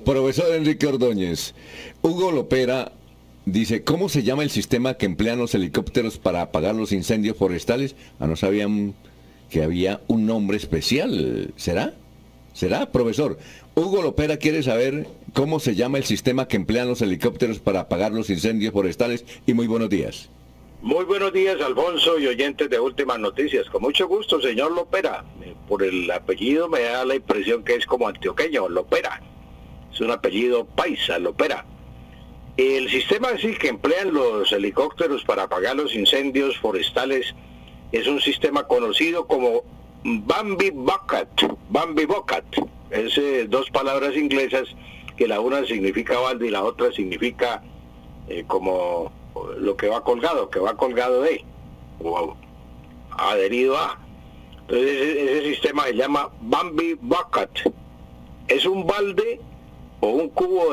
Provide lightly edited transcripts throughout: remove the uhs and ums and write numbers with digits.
Profesor Enrique Ordóñez, Hugo Lopera dice, ¿cómo se llama el sistema que emplean los helicópteros para apagar los incendios forestales? No sabían que había un nombre especial. ¿Será? ¿Será, profesor? Hugo Lopera quiere saber cómo se llama el sistema que emplean los helicópteros para apagar los incendios forestales. Y muy buenos días. Muy buenos días, Alfonso y oyentes de Últimas Noticias. Con mucho gusto, señor Lopera. Por el apellido me da la impresión que es como antioqueño, Lopera. Es un apellido paisa, Lopera. El sistema así que emplean los helicópteros para apagar los incendios forestales es un sistema conocido como Bambi Bucket. Bambi Bucket. Es dos palabras inglesas que la una significa balde y la otra significa como lo que va colgado de, o adherido a. Entonces ese sistema se llama Bambi Bucket. Es un balde o un cubo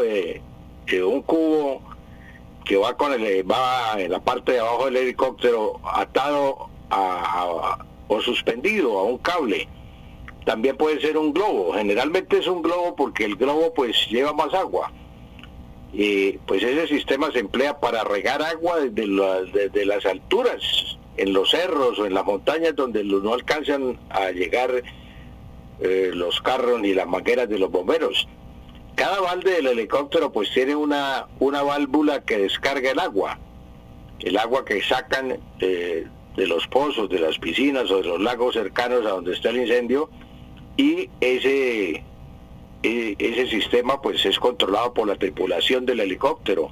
que va en la parte de abajo del helicóptero atado o suspendido a un cable. También puede ser un globo. Generalmente es un globo porque el globo pues lleva más agua. Y pues ese sistema se emplea para regar agua desde las alturas, en los cerros o en las montañas donde no alcanzan a llegar los carros ni las mangueras de los bomberos. Cada balde del helicóptero pues tiene una válvula que descarga el agua que sacan de los pozos, de las piscinas o de los lagos cercanos a donde está el incendio, y ese sistema pues es controlado por la tripulación del helicóptero.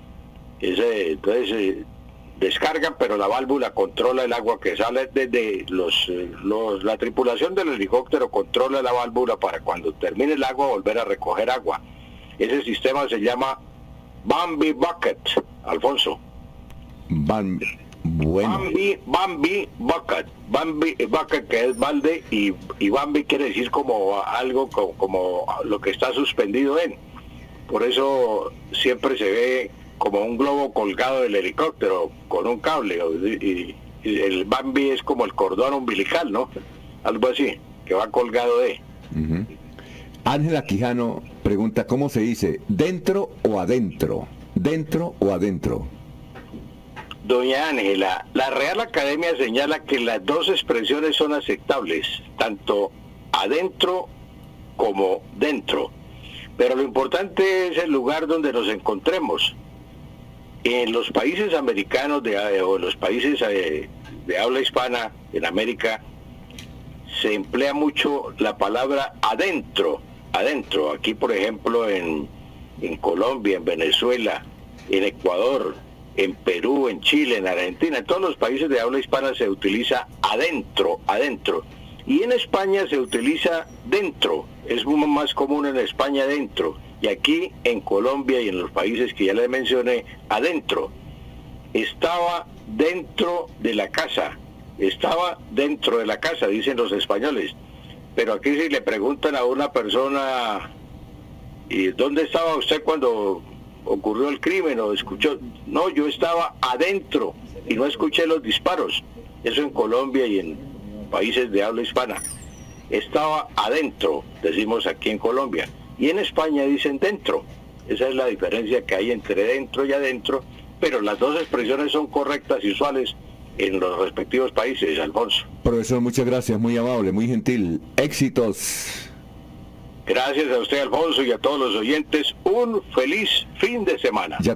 Entonces descargan, pero la válvula controla el agua que sale desde la tripulación del helicóptero controla la válvula para cuando termine el agua volver a recoger agua. Ese sistema se llama Bambi Bucket, Alfonso. Bueno. Bambi Bucket. Bambi Bucket, que es balde, y Bambi quiere decir como algo como lo que está suspendido en. Por eso siempre se ve como un globo colgado del helicóptero con un cable, y el Bambi es como el cordón umbilical, ¿no? Algo así, que va colgado de. Uh-huh. Ángela Quijano pregunta, ¿cómo se dice? ¿Dentro o adentro? ¿Dentro o adentro? Doña Ángela, la Real Academia señala que las dos expresiones son aceptables, tanto adentro como dentro. Pero lo importante es el lugar donde nos encontremos. En los países americanos o en los países de habla hispana, en América, se emplea mucho la palabra adentro. Adentro, aquí por ejemplo en Colombia, en Venezuela, en Ecuador, en Perú, en Chile, en Argentina, en todos los países de habla hispana se utiliza adentro. Y en España se utiliza dentro, es más común en España dentro, y aquí en Colombia y en los países que ya les mencioné, adentro. Estaba dentro de la casa, dicen los españoles, pero aquí si le preguntan a una persona, ¿y dónde estaba usted cuando ocurrió el crimen o escuchó? No, yo estaba adentro y no escuché los disparos. Eso en Colombia y en países de habla hispana. Estaba adentro, decimos aquí en Colombia, y en España dicen dentro. Esa es la diferencia que hay entre dentro y adentro, pero las dos expresiones son correctas y usuales en los respectivos países, Alfonso. Profesor, muchas gracias, muy amable, muy gentil. Éxitos. Gracias a usted, Alfonso, y a todos los oyentes. Un feliz fin de semana.